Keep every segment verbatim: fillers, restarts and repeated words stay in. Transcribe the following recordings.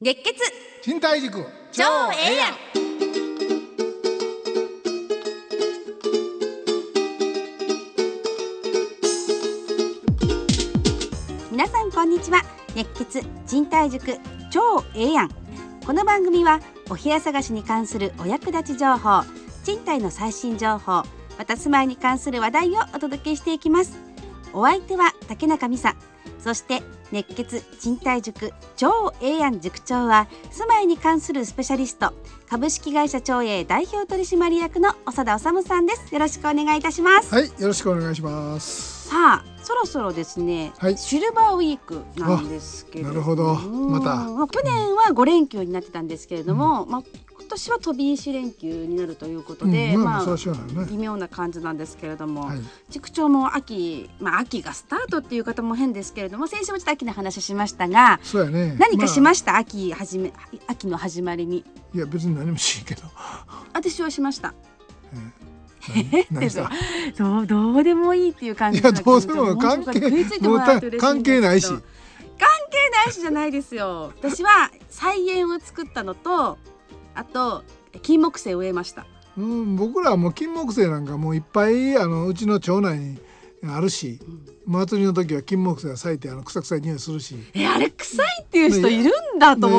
熱血賃貸塾超ええやん。皆さんこんにちは。熱血賃貸塾超ええやん。この番組はお部屋探しに関するお役立ち情報、賃貸の最新情報、また住まいに関する話題をお届けしていきます。お相手は竹中美沙、そして熱血賃貸塾超ええやん塾長は住まいに関するスペシャリスト、株式会社超え代表取締役の長田治さんです。よろしくお願いいたします。 はい、よろしくお願いします。 さあ、そろそろですね、はい、シルバーウィークなんですけれども、 なるほど、また去年はご連休になってたんですけれども、うん、まあ今年は飛び石連休になるということで、 うんまあ、 ね、 微妙な感じなんですけれども、 はい、 塾長も秋、まあ、秋がスタートっていう方も変ですけれども、先週もちょっと秋の話しましたが、 そうやね、 何かしました、 まあ、 秋始め秋の始まりに。 いや別に何もしんけど私はしました。 え何したどう、どうでもいいっていう感じ。 いやどうせも関係もう関係ないし関係ないしじゃないですよ。私は菜園を作ったのと、あと金木犀を植えました。 うん、僕らはもう金木犀なんかもういっぱいあのうちの町内にあるし、うん、祭りの時は金木犀が咲いてあの臭臭い匂いするし、 えあれ臭いっていう人いるんだと思って、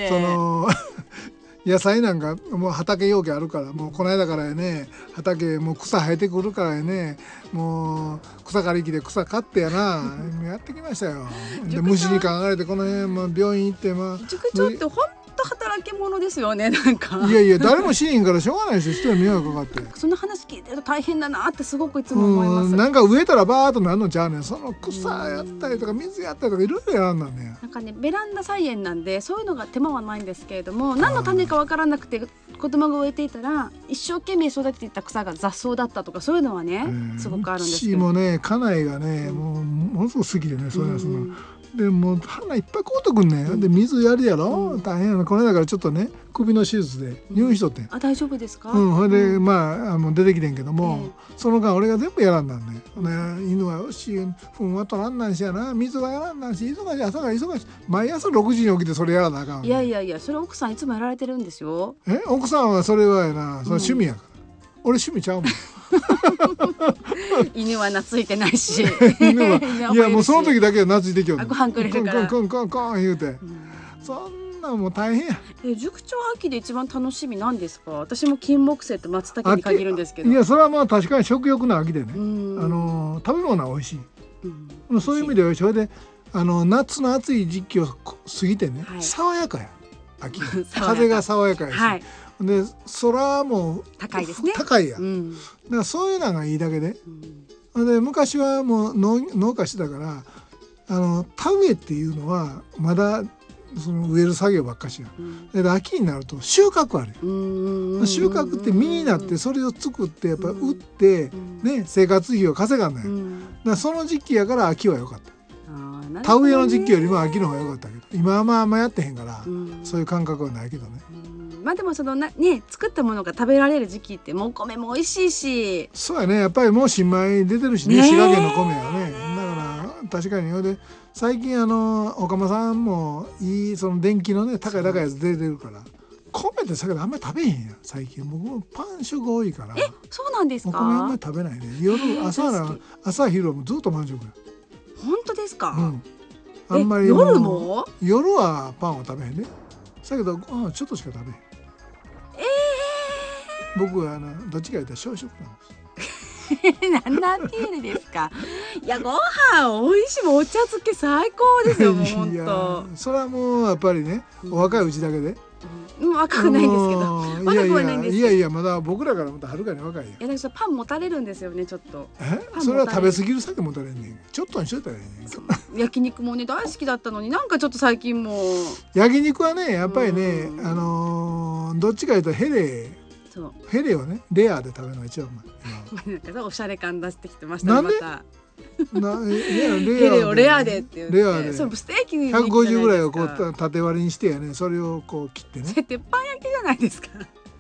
その野菜なんかもう畑用気あるから、もうこの間からやね、畑もう草生えてくるからやね、もう草刈り機で草刈ってやなやってきましたよ。で虫にかかれてこの辺も病院行って、まあ塾長って本当働き者ですよね。なんかいやいや誰もしんからしょうがないですよ、人に迷惑かかってその話聞いてると大変だなってすごくいつも思います。 うん、なんか植えたらバーっとなるのちゃうねん。その草やったりとか水やったりとかいろいろやらんなんね。 なんかね、ベランダ菜園なんでそういうのが手間はないんですけれども、何の種かわからなくて子供が植えていたら一生懸命育てていた草が雑草だったとか、そういうのはね、すごくあるんですけど、 うちもね家内がね、うん、もうものすごく好きでね、そういうの、うんでもう花いっぱい買うとくんね、うん、で水やるやろ、うん、大変やな。この間からちょっとね首の手術で入院しとって、うん、 あ大丈夫ですか。 うん、それで、うん、まあ、あの出てきてんけども、えー、その間俺が全部やらんなんね、うん、ね犬はよし糞は取らんなんしやな、水はやらんなんし、忙しい朝が忙しい、毎朝ろくじに起きてそれやらなあかん、ね、 いやいやいや、それ奥さんいつもやられてるんですよ。 え奥さんはそれはやな、その趣味やから、うん、俺趣味ちゃうもん犬は懐いてないし犬はいやもうその時だけは懐いてきよる、 ご飯くれるからコンコンコンコンコン言うて、うん、そんなもう大変や。 え塾長秋で一番楽しみなんですか。私も金木犀と松茸に限るんですけど。 いやそれはまあ確かに食欲の秋でね、あの食べ物は美味しい、うん、そういう意味ではそれであの夏の暑い時期を過ぎてね、はい、爽やかや秋風が爽やかやし、はい、で空も高いですね、 高いや、うん、だからそういうのがいいだけで、うん、で昔はもう 農, 農家してたからあの田植えっていうのはまだその植える作業ばっかしや、うん、で秋になると収穫ある、うん、収穫って実になってそれを作ってやっぱ売って、うんね、生活費を稼がんない、うん、だからその時期やから秋は良かった。田植えの時期よりも秋の方が良かったけど、今はまああんまやってへんから、うん、そういう感覚はないけどね、 うん、まあでもそのな、ね、作ったものが食べられる時期ってもうお米も美味しいし、 そうやね、やっぱりもう新米出てるしね、滋賀県の米はね。だから確かにで最近あのおかまさんもいいその電気のね高い高いやつ出てるから、米って先ほどあんまり食べへんやん最近。僕もパン食多いから。 えそうなんですか。 お米あんまり食べないね。夜朝な朝昼もずっとパン食や。 本当ですか、 うん、あんまり夜も夜はパンは食べへんね。だけどご飯ちょっとしか食べへん。 えー、僕はあのどっちか言ったら小食なんです何なんていうのですか。いやご飯美味しいもん、お茶漬け最高ですよもう本当。いやそれはもうやっぱりね、お若いうちだけで、 うん、若くないんですけど、若くはないんですけど、 いやいやまだ僕らからまたはるかに若いやん。 いやだからパン持たれるんですよねちょっと。 えそれは食べ過ぎる酒持たれんねん。ちょっとにしといたらいいねん。 焼肉もね大好きだったのになんかちょっと最近もう焼肉はねやっぱりね、あのー、どっちかいうとヘレそうヘレをねレアで食べるのが一番うまい。 なんかおしゃれ感出してきてましたね。またなレレをレアでって言って、 レアでそれステーキにひゃくごじゅうぐらいをこう縦割りにしてやね、それをこう切ってね。 鉄板焼きじゃないですか。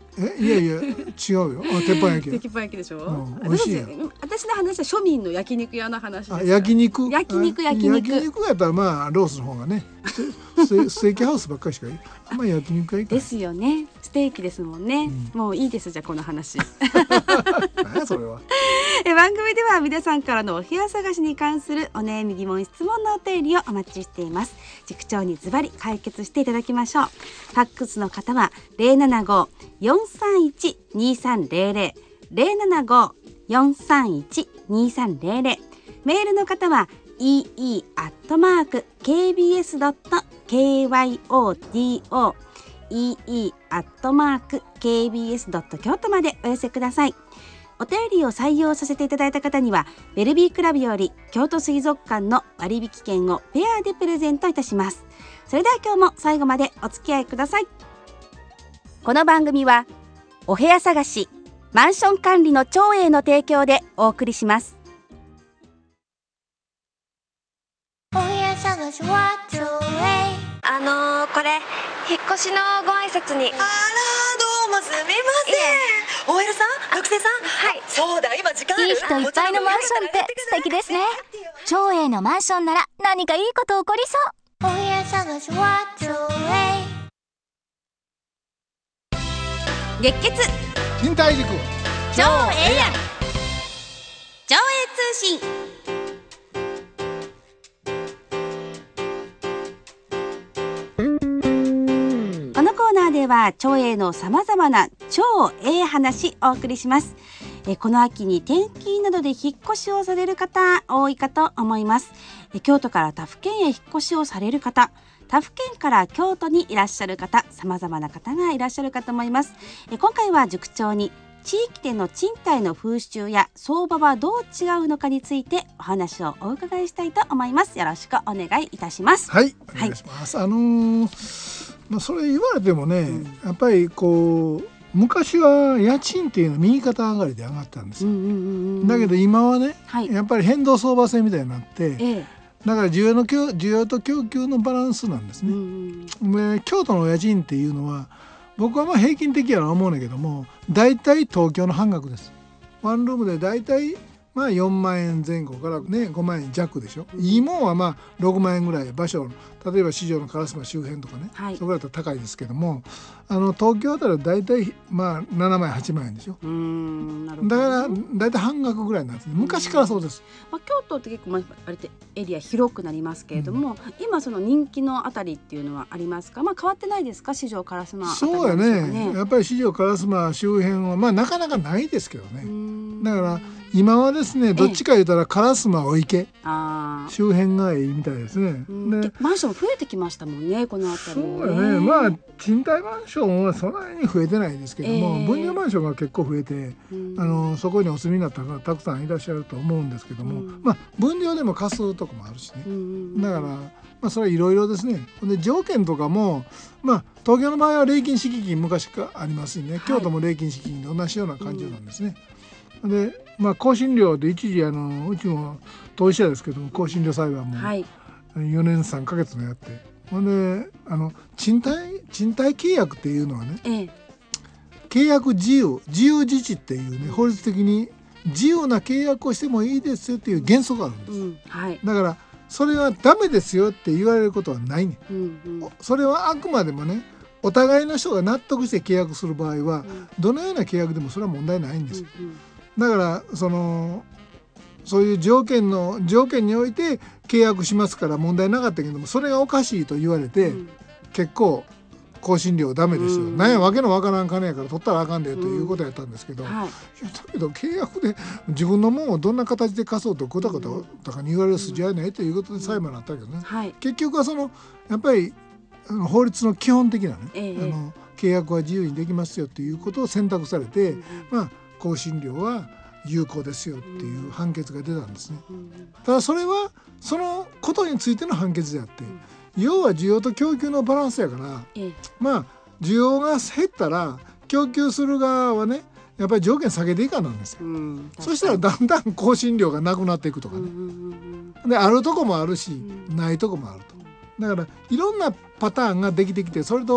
えいやいや違うよ。あ鉄板焼き。 鉄板焼きでしょ、 うん、美味しいやん。 私の話は庶民の焼肉屋の話ですから。 あ焼肉焼肉焼肉焼肉やったらまあロースの方がねステステーキハウスばっかりしかあんまり焼肉はいいかですよね。ステーキですもんね、うん、もういいですじゃあこの話何やそれは。 え番組では皆さんからのお部屋探しに関するお悩み疑問質問のお便りをお待ちしています。塾長にズバリ解決していただきましょう。ファックスの方は ゼロななご よんさんいち にさんゼロゼロ ゼロななご よんさんいち にさんゼロゼロ メールの方は イーイー アットマーク ケービーエス ドット ケーワイオーティーオー イーイー アットマーク ケービーエス ドット 京都までお寄せください。お便りを採用させていただいた方にはベルビークラブより京都水族館の割引券をペアでプレゼントいたします。それでは今日も最後までお付き合いください。この番組はお部屋探しマンション管理の長英の提供でお送りします。 お部屋探しは長英。 あのー、これ引っ越しのご挨拶に。 あらどうもすみません。 オーエル さん学生さん。 はい、 そうだ今時間ある。 いい人いっぱいのマンションって素敵ですね。長英のマンションなら何かいいこと起こりそう。お部屋探しは長英。 熱血賃貸塾超ええやん超英通信。このコーナーでは超英のさまざまな超ええ話をお送りします。えこの秋に転勤などで引っ越しをされる方多いかと思います。え京都から他府県へ引っ越しをされる方、他府県から京都にいらっしゃる方、さまざまな方がいらっしゃるかと思います。え今回は塾長に地域での賃貸の風習や相場はどう違うのかについてお話をお伺いしたいと思います。よろしくお願いいたします。 はい、お願いします。はい、あのー、まあそれ言われてもね、うん、やっぱりこう昔は家賃っていうのは右肩上がりで上がったんですよ、うんうんうんうん、だけど今はね、はい、やっぱり変動相場制みたいになって、ええ、だから需要の需要と供給のバランスなんですね、うんうん、で京都の家賃っていうのは僕はまあ平均的やと思うんだけどもだいたい東京の半額です。ワンルームでだいたいまあよんまんえんぜん後からねごまんえん弱でしょ、うん、いいもんはまあろくまんえんぐらい場所例えば市場の烏丸周辺とかね、はい、そこだと高いですけどもあの東京あたりはだいたいまあななまんえんはちまんえんでしょ。うーんなるほど、だからだいたい半額ぐらいなんですね。昔からそうです、 まあ、京都って結構、まあ、あれってエリア広くなりますけれども、うん、今その人気のあたりっていうのはありますか。まあ、変わってないですか市場烏丸あたりなんですかね。 そうやね、やっぱり市場烏丸周辺はまあなかなかないですけどね。だから今はですねどっちか言うたら烏丸お池、あ周辺がいいみたいですね。 でマンション増えてきましたもんねこの辺りもね。 そうやね、まあ賃貸マンションはそんなに増えてないですけども、えー、分譲マンションが結構増えて、うん、あのそこにお住みになった方たくさんいらっしゃると思うんですけども、うん、まあ分譲でも貸すとこもあるしね、うん、だからまあそれはいろいろですね。で条件とかもまあ東京の場合は礼金敷金昔からありますしね、はい、京都も礼金敷金で同じような感じなんですね、うん、でまあ更新料で一時あのうちも当事者ですけども更新料裁判もよねんさんかげつのやって、ほんであの賃貸賃貸契約っていうのはね、ええ、契約自由自由自治っていうね法律的に自由な契約をしてもいいですよっていう原則があるんです、うんはい、だからそれはダメですよって言われることはないね、うんうん、それはあくまでもねお互いの人が納得して契約する場合は、うん、どのような契約でもそれは問題ないんです、うんうん、だからそのそういう条件の条件において契約しますから問題なかったけどもそれがおかしいと言われて、うん、結構更新料ダメですよ、うん、なんやわけのわからん金やから取ったらあかんでということやったんですけど、うんはい、いやだけど契約で自分のものをどんな形で貸そうとぐたぐたとかに言われる筋合いないということで裁判になったけどね、うんはい、結局はそのやっぱり法律の基本的なね、ええ、あの契約は自由にできますよということを選択されて、うん、まあ更新料は有効ですよっていう判決が出たんですね。ただそれはそのことについての判決であって、要は需要と供給のバランスやから、まあ需要が減ったら供給する側はねやっぱり条件下げていかなんですよ、うん、そしたらだんだん更新料がなくなっていくとかね、であるとこもあるし、ないとこもあると。だからいろんなパターンができてきてそれと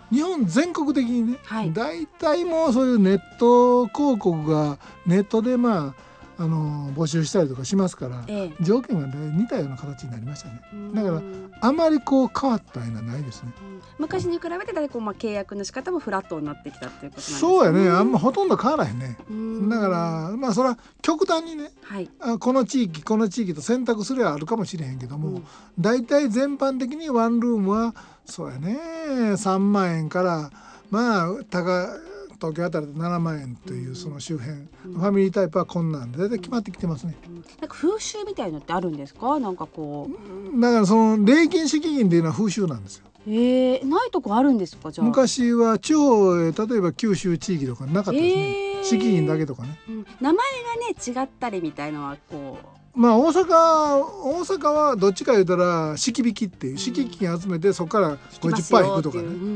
日本全国的にね、 はい、 大体もうそういうネット広告がネットでまああの募集したりとかしますから、 ええ、 条件が似たような形になりましたね。だからあまりこう変わったようなないですね。 昔に比べてだいこう、まあ、契約の仕方もフラットになってきたっていうことなんですね。 そうやね、あんまほとんど変わらへんね。だからまあそれは極端にね、 はい、 あこの地域この地域と選択すればあるかもしれへんけども、うん、大体全般的にワンルームはそうやねさんまんえんからまあ高東京あたりでななまんえんというその周辺、うん、ファミリータイプはこんなんで大体決まってきてますね、うん、 なんか風習みたいのってあるんですか？なんかこうだからその礼金敷金っていうのは風習なんですよ。 えー、ないとこあるんですか？じゃあ昔は地方へ例えば九州地域とかなかったですね、えー、敷金だけとかね、 うん、名前がね違ったりみたいのはこうまあ大阪大阪はどっちか言うたら敷引きっていう敷金集めてそこから ごじゅっパーセント 引くとかね、うんうん、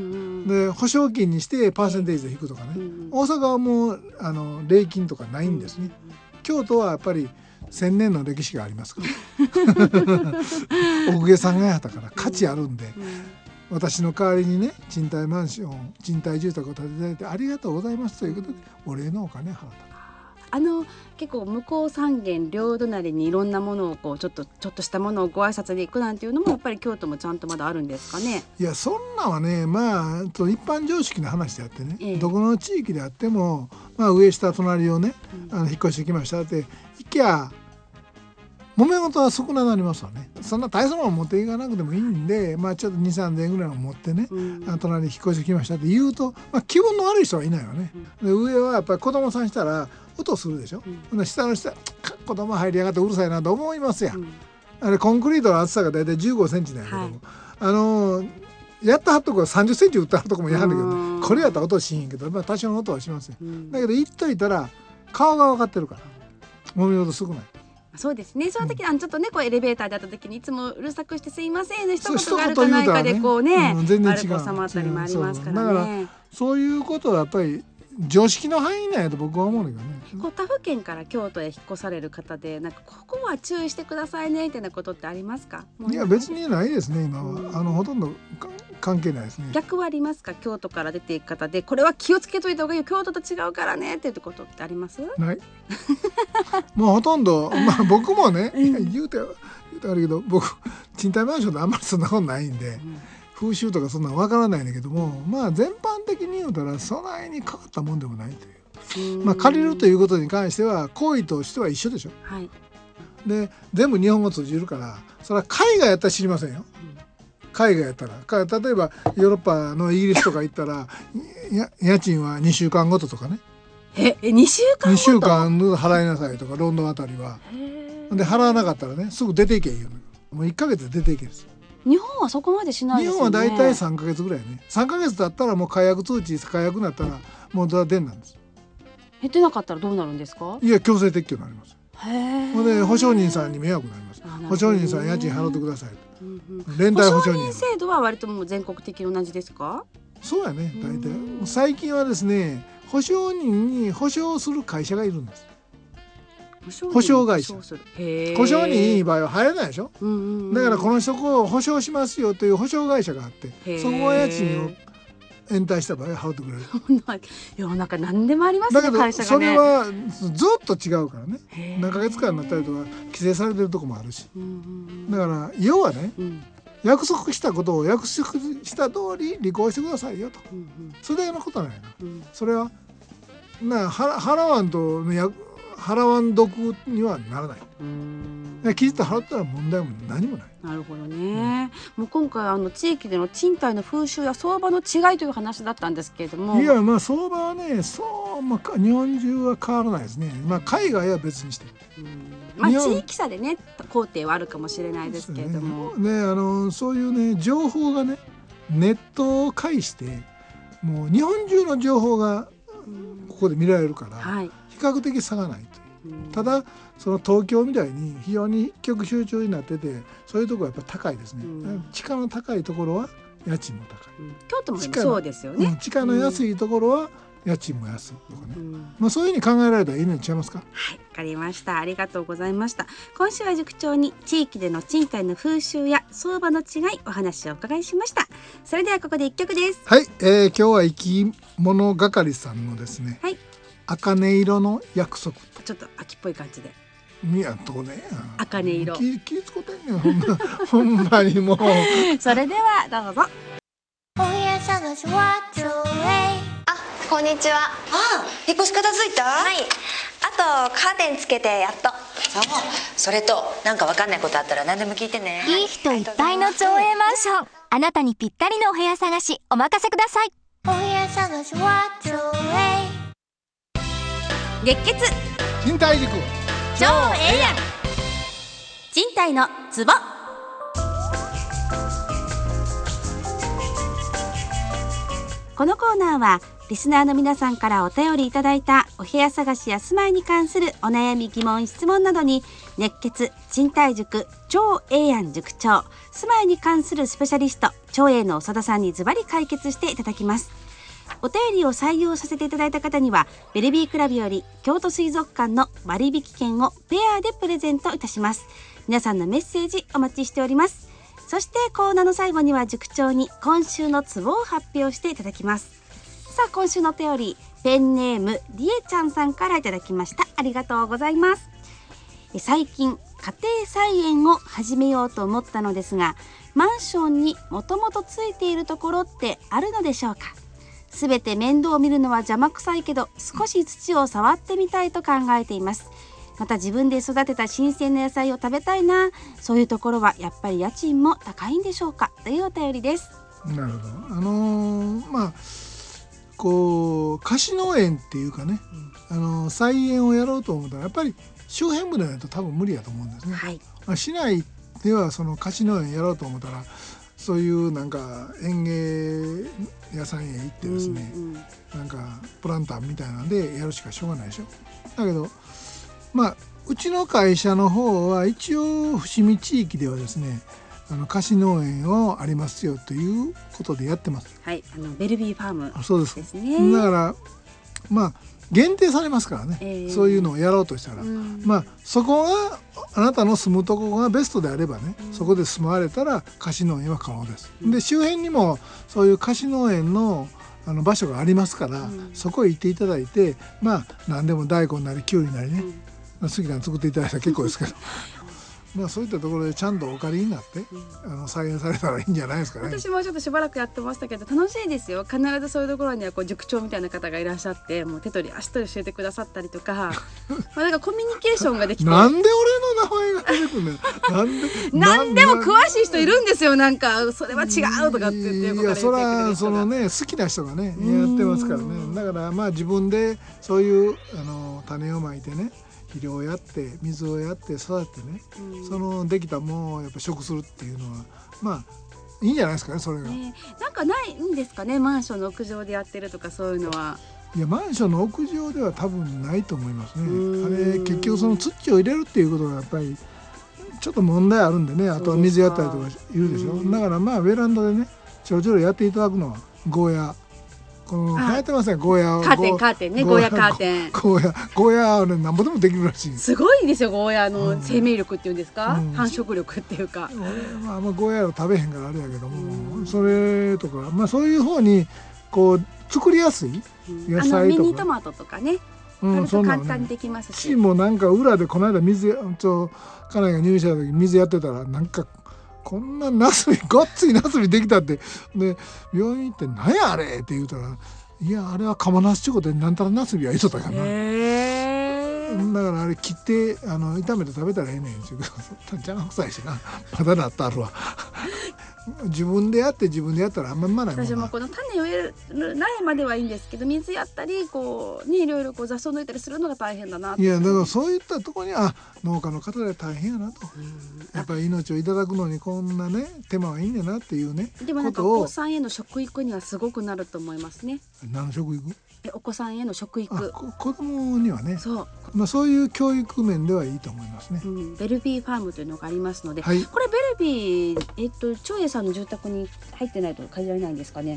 で保証金にしてパーセンテージで引くとかね、うんうん、大阪はもうあの礼金とかないんですね、うんうん、京都はやっぱりせんねんの歴史がありますからお公家さんがやったから価値あるんで、うんうん、私の代わりにね賃貸マンション賃貸住宅を建てていただいてありがとうございますということでお礼のお金を払った。 あの結構向こう三軒両隣にいろんなものをこうちょっとちょっとしたものをご挨拶に行くなんていうのもやっぱり京都もちゃんとまだあるんですかね。 いやそんなんはねまあ一般常識の話であってね、ええ、どこの地域であっても、まあ、上下隣をね、うん、あの引っ越してきましたって行きゃ揉め事は少なくなりますわね。そんな大層なもの持っていかなくてもいいんで、まあ、ちょっとにさんぜんえんぐらいの持ってね、うん、あ隣に引っ越してきましたって言うと、まあ、気分の悪い人はいないよね、うん、で上はやっぱり子供さんしたら音するでしょ、うん、下の人は子供入りやがってうるさいなと思いますや、うん、あれコンクリートの厚さがだいたいじゅうごセンチなんやけども、はい、あのー、やったはっとこはさんじゅっセンチ打ったはっとこもやはんだけど、ね、これやったら音しんへんけど、まあ、多少の音はしますよ、うん、だけど言っといたら顔が分かってるから揉め事少ない。 そうですね。その時、うん、あのちょっとねこうエレベーターで会った時にいつもうるさくしてすいませんの一言があるかないかでこうね、 うん、全然違う悪く収まったりもありますからね。 そうだからそういうことはやっぱり常識の範囲内だと僕は思うんだけどね。 こう他府県から京都へ引っ越される方でなんかここは注意してくださいねみたいなことってありますか？ いや別にないですね今は、うん、あのほとんど関係ないですね。 逆はありますか？京都から出ていく方でこれは気をつけといた方がいいよ京都と違うからねっていうことってあります？ ないもうほとんど、まあ、僕もね、うん、言うて言うてあるけど僕賃貸マンションであんまりそんなことないんで、うん、風習とかそんなの分からないんだけども、まあ全般的に言うたらそないに変わったもんでもないという、まあ、借りるということに関しては行為としては一緒でしょ、はい、で全部日本語通じるからそれは海外やったら知りませんよ、うん海外やったら例えばヨーロッパのイギリスとか行ったらや家賃はにしゅうかんごととかねええにしゅうかんごとにしゅうかん払いなさいとかロンドンあたりはで払わなかったらねすぐ出ていけいいよ、ね、もういっかげつで出ていけです。 日本はそこまでしないですよね。 日本はだいたいさんかげつぐらいねさんかげつだったらもう解約通知解約になったらもう出んなんです。 減ってなかったらどうなるんですか？ いや強制撤去になります。 へほんで保証人さんに迷惑になります。保証人さん家賃払ってください、うんうん、連帯保証人保証人制度は割ともう全国的に同じですか？ そうやね大体最近はですね保証人に保証する会社がいるんです。保証会社保証人いい場合は入れないでしょ、うんうんうん、だからこの人を保証しますよという保証会社があってそこは家賃を延滞した場合は払ってくれる世の中何でもありますね。 だけど会社がね、 それはずっと違うからね何ヶ月間になったりとか規制されてるとこもあるし、うんうんうん、だから要はね、うん、約束したことを約束した通り履行してくださいよと、うんうん、それだけのことなんやな、うん、それはな払わんと払わんどくにはならない。うーん期日払ったら問題も何もない。 なるほどね、うん、もう今回あの地域での賃貸の風習や相場の違いという話だったんですけれども、 いやまあ相場はねそう、まあ、日本中は変わらないですね、まあ、海外は別にしてうんまあ、地域差でね工程はあるかもしれないですけれども、 ねね、あのそういうね情報がねネットを介してもう日本中の情報がここで見られるから、はい、比較的差がないという、うん、ただその東京みたいに非常に一極集中になっててそういうところはやっぱ高いですね、うん、地価の高いところは家賃も高い、うん、 京都もそうですよね、 地価の安いところは家賃も安いとかね、 うん、 まあ、そういうふうに考えられたらいいのにちゃいますか。 はい、わかりました。ありがとうございました。今週は塾長に地域での賃貸の風習や相場の違いお話をお伺いしました。それではここで一曲です。 はい、えー、今日は生き物係さんのですね、 はい、 茜色の約束。 ちょっと秋っぽい感じでみやとこね、 茜色気気つこてんねんほんまほんまにもうそれではどうぞ。 お部屋探しはちょうえい。 あ、こんにちは。 ああ、引っ越し片付いた？ はい。あとカーテンつけてやっと。 そう、それとなんかわかんないことあったら何でも聞いてね。 いい人いっぱいの町営マンション。あなたにぴったりのお部屋探しお任せください。お部屋探しはちょうえい。 月血賃貸塾超ええやん。賃貸のツボ。このコーナーはリスナーの皆さんからお便りいただいたお部屋探しや住まいに関するお悩み疑問質問などに熱血賃貸塾超ええやん塾長、住まいに関するスペシャリスト超えいの長田さんにズバリ解決していただきます。お便りを採用させていただいた方にはベルビークラブより京都水族館の割引券をペアでプレゼントいたします。皆さんのメッセージお待ちしております。そしてコーナーの最後には塾長に今週のツボを発表していただきます。さあ今週のお便りペンネームりえちゃんさんからいただきました。ありがとうございます。最近家庭菜園を始めようと思ったのですが、マンションにもともとついているところってあるのでしょうか。すべて面倒を見るのは邪魔くさいけど少し土を触ってみたいと考えています。また自分で育てた新鮮な野菜を食べたいな。そういうところはやっぱり家賃も高いんでしょうか、というお便りです。 なるほど。あのー、まあこう貸し農園っていうかね、うん、あの菜園をやろうと思ったらやっぱり周辺部でないと多分無理やと思うんですね、 はい。 まあ、市内ではその貸し農園やろうと思ったらそういうなんか園芸屋さんへ行ってですね、うんうん、なんかプランターみたいなんでやるしかしょうがないでしょ。だけどまあうちの会社の方は一応伏見地域ではですね、あの貸し農園をありますよということでやってます。 はい、あのベルビーファームですね。 そうです。だからまあ限定されますからね、えー、そういうのをやろうとしたら、まあそこがあなたの住むところがベストであればね、そこで住まわれたら貸し農園は可能です。で周辺にもそういう貸し農園のあの場所がありますから、うん、そこへ行っていただいて、まあ何でも大根なりきゅうりなりね、うん、好きなの作っていただいたら結構ですけどまあそういったところでちゃんとお借りになって、うん、あの再現されたらいいんじゃないですかね。 私もちょっとしばらくやってましたけど楽しいですよ。必ずそういうところにはこう塾長みたいな方がいらっしゃって、もう手取り足取り教えてくださったりとかまあなんかコミュニケーションができてなんで俺の名前が出てくるんだよなんでなんでも詳しい人いるんですよ。なんかそれは違うとかって言って、 いやそれはそのね好きな人がねやってますからね。だからまあ自分でそういうあの種をまいてね、肥料をやって水をやって育ててね、うん、そのできたものをやっぱ食するっていうのはまあいいんじゃないですかね。それが、ね、 なんかないんですかね、マンションの屋上でやってるとかそういうのは。 いやマンションの屋上では多分ないと思いますね。あれ結局その土を入れるっていうことがやっぱりちょっと問題あるんでね。あとは水やったりとかいるでしょ。だからまあベランダでねちょろちょろやっていただくのはゴーヤー、この流行ってますね、ゴーヤーカーテンカーテンね、ゴーヤーカーテンゴーヤーゴーヤーね、なんぼでもできるらしい。 すごいですよゴーヤーの生命力っていうんですか、うん、繁殖力っていうか。 俺まああんまゴーヤーを食べへんからあれやけども、うん、それとかまあそういう方にこう作りやすい野菜とか、うん、あのミニトマトとかね、うん、そんなのね、簡単にできますし。 もうなんか裏でこの間水ちょ家内が入院した時水やってたらなんかこんなナスビごっついナスビできたってで病院行って何やあれって言うたら、いやあれはカマナスチョコでなんたらナスビは言うとったかな。だからあれ切ってあの炒めて食べたらええねんって言うけど邪魔くさいしな、まだなったあるわ自分でやって自分でやったらあんまりまないもんな。 私もこの種を植える苗まではいいんですけど、水やったりこうねいろいろこう雑草抜いたりするのが大変だな。 いやだからそういったところにあ農家の方で大変やなと、やっぱり命をいただくのにこんなね手間はいいんだなっていうね。 でもなんかお子さんへの食育にはすごくなると思いますね。 何の食育？ お子さんへの食育、 子供にはね、 そう、 まあ、そういう教育面ではいいと思いますね、 うん、ベルビーファームというのがありますので、 はい、 これベルビー、えっと、長英さんの住宅に入ってないと限られないんですかね。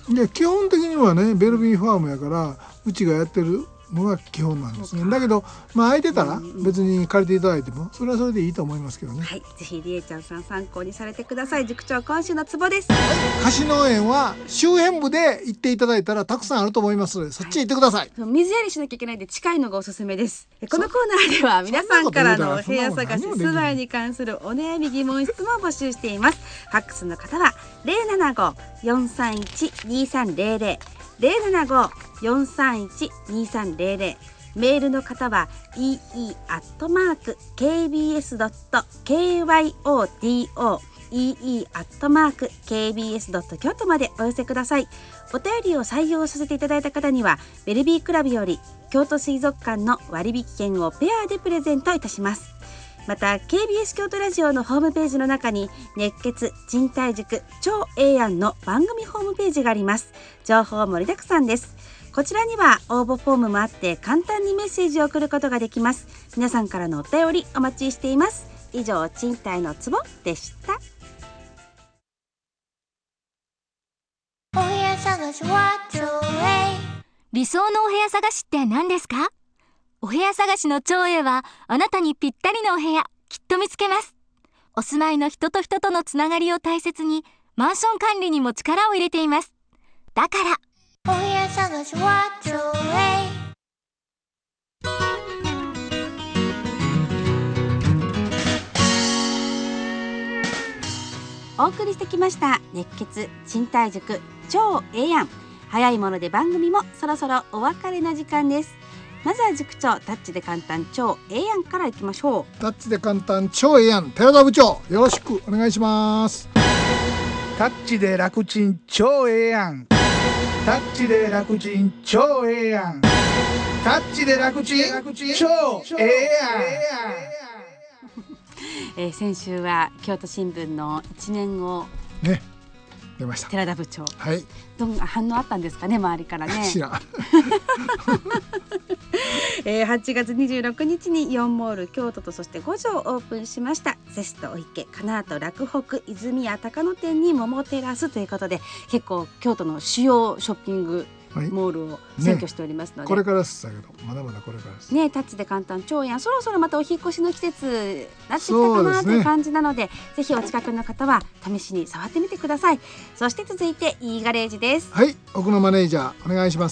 で基本的にはねベルビーファームやからうちがやってるのが基本なんですね。だけどまあ空いてたら別に借りていただいてもそれはそれでいいと思いますけどね。 はい、ぜひりえちゃんさん参考にされてください。塾長今週のツボです。 貸農園は周辺部で行っていただいたらたくさんあると思いますのでそっちへ行ってください。 はい、水やりしなきゃいけないんで近いのがおすすめです。このコーナーでは皆さんからのお部屋探し住まいに関するお悩み疑問質問を募集しています。ファックスの方は ゼロななご よんさんいち にさんゼロゼロ ゼロななご よんさんいち にさんゼロゼロ、メールの方は イーイー アットマーク ケービーエス ドット ケーワイオーティーオー イーイー アットマーク ケービーエス ドット 京都までお寄せください。お便りを採用させていただいた方にはベルビークラブより京都水族館の割引券をペアでプレゼントいたします。また ケービーエス 京都ラジオのホームページの中に熱血人体塾超ええやんの番組ホームページがあります。情報盛りだくさんです。こちらには応募フォームもあって簡単にメッセージを送ることができます。皆さんからのお便りお待ちしています。以上賃貸のツボでした。 お部屋探しはちょうえい。理想のお部屋探しって何ですか？お部屋探しの超えいはあなたにぴったりのお部屋きっと見つけます。お住まいの人と人とのつながりを大切にマンション管理にも力を入れています。だからお部屋探しはちょうえい。 お送りしてきました熱血賃貸塾超ええやん。早いもので番組もそろそろお別れの時間です。まずは塾長タッチで簡単超ええやんからいきましょう。 タッチで簡単超ええやん寺田部長よろしくお願いします。 タッチで楽ちん超ええやん。タッチで楽ちん超ええやん。タッチで楽ちん超ええやん。 えー、先週は京都新聞の一面をね出ました。 寺田部長、 はい、 どんな反応あったんですかね周りからね。 知らんえー、はちがつにじゅうろくにちにイオンモール京都とそしてご条オープンしましたセストお池かなと洛北泉屋高野店に桃テラスということで結構京都の主要ショッピングモールを占拠しておりますので、 ね、これからですけどまだまだこれからですね。タッチで簡単超やんそろそろまたお引越しの季節なってきたかなという感じなので、ぜひお近くの方は試しに触ってみてください。そして続いて E ガレージです。 はい、奥のマネージャーお願いします。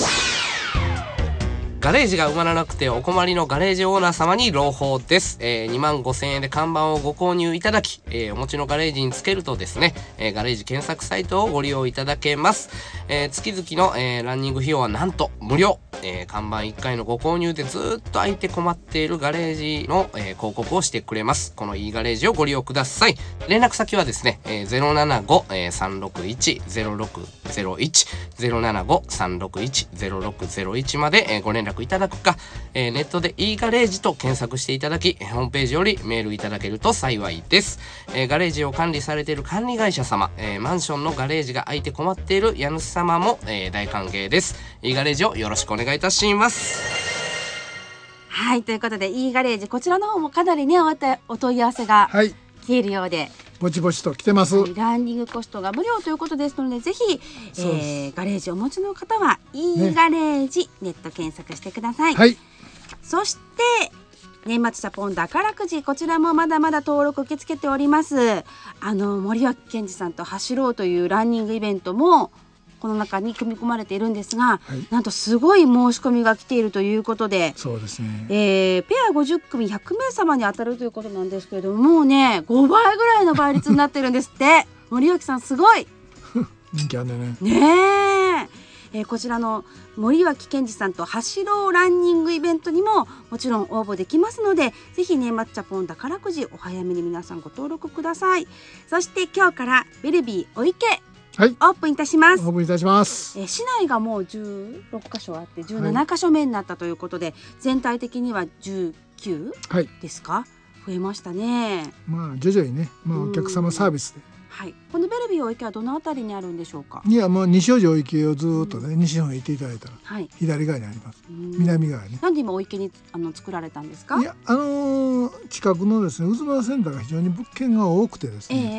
ガレージが埋まらなくてお困りのガレージオーナー様に朗報です、えー、にまんごせんえんで看板をご購入いただき、えー、お持ちのガレージにつけるとですね、えー、ガレージ検索サイトをご利用いただけます、えー、月々の、えー、ランニング費用はなんと無料、えー、看板いっかいのご購入でずっと空いて困っているガレージの、えー、広告をしてくれます。この E ガレージをご利用ください。連絡先はですね、えー、ゼロななご さんろくいち ゼロろくゼロいち ゼロななご さんろくいち ゼロろくゼロいちまで、えー、ご連絡いただくか、えー、ネットで E ガレージと検索していただきホームページよりメールいただけると幸いです、えー、ガレージを管理されている管理会社様、えー、マンションのガレージが空いて困っている家主様も、えー、大歓迎です。 E ガレージをよろしくお願いいたします。 はい、ということで E ガレージこちらの方もかなりね お, お問い合わせが来ているようで、はい、 ぼちぼちと来てます。 ランニングコストが無料ということですのでぜひ、えー、ガレージをお持ちの方は E ガレージ、ね、ネット検索してください、はい、そして年末ジャポン宝くじこちらもまだまだ登録受け付けております。あの森脇健児さんと走ろうというランニングイベントもこの中に組み込まれているんですが、はい、なんとすごい申し込みが来ているということで、 そうですね、 えー、ペアごじゅっくみひゃくめい様に当たるということなんですけれども、もうねごばいぐらいの倍率になってるんですって森脇さんすごい人気あるね。 ねえー、こちらの森脇健児さんと走ろうランニングイベントにももちろん応募できますのでぜひ年末ジャポン宝くじお早めに皆さんご登録ください。そして今日からベルビーお池はい、オープンいたします。 オープンいたします。 えー、市内がもうじゅうろっかしょあってじゅうななかしょめになったということで、はい、全体的にはじゅうきゅうですか、はい、増えましたね。 まあ徐々にね、まあ、お客様サービスで、 はい、このベルビーお池はどのあたりにあるんでしょうか。 いやもう西大路お池をずっとね、西の方に行っていただいたら、はい、左側にあります。南側にね。 なんで今お池にあの作られたんですか。 いやあのー、近くのですね渦政センターが非常に物件が多くてですね、えー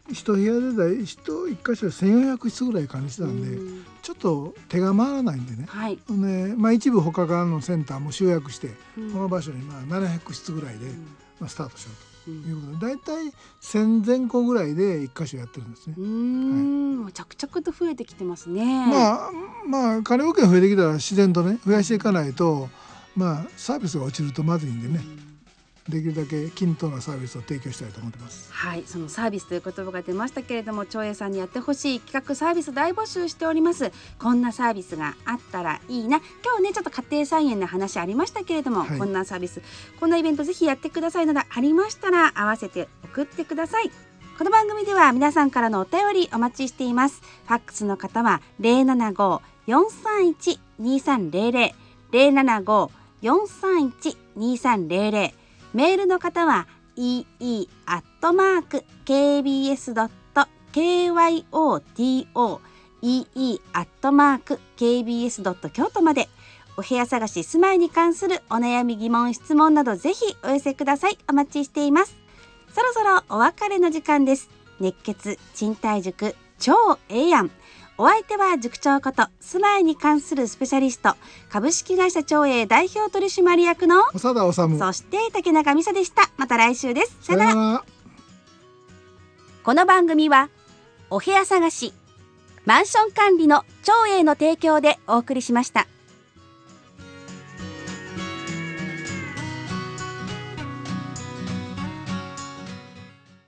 一部屋でだい一一箇所でせんよんひゃくしつぐらい管理してたんで、うん、ちょっと手が回らないんでね、はい、でまあ、一部他からのセンターも集約して、うん、この場所にまあななひゃくしつぐらいで、うん、まあ、スタートしようということで、だいたいせんぜんこぐらいでいっ箇所やってるんですね。 うーん、はい、着々と増えてきてますね。 まあまあ加療保険増えてきたら自然とね増やしていかないと、まあ、サービスが落ちるとまずいんでね、うん、できるだけ均等なサービスを提供したいと思ってます。 はい、そのサービスという言葉が出ましたけれども、長英さんにやってほしい企画サービス大募集しております。こんなサービスがあったらいいな。今日ねちょっと家庭菜園の話ありましたけれども、はい、こんなサービスこんなイベントぜひやってくださいなどありましたら合わせて送ってください。この番組では皆さんからのお便りお待ちしています。ファックスの方は ゼロななご よんさんいち にさんゼロゼロ ゼロななご よんさんいち にさんゼロゼロ、メールの方は イーイー アットマーク ケービーエス ドット ケーワイオーティーオー イーイー アットマーク ケービーエス ドット 京都まで。お部屋探し住まいに関するお悩み疑問質問などぜひお寄せください。お待ちしています。そろそろお別れの時間です。熱血賃貸塾超ええやん。お相手は塾長こと住まいに関するスペシャリスト株式会社長英代表取締役の長田治、 そして竹中美沙でした。また来週です。さよなら。この番組はお部屋探しマンション管理の長英の提供でお送りしました。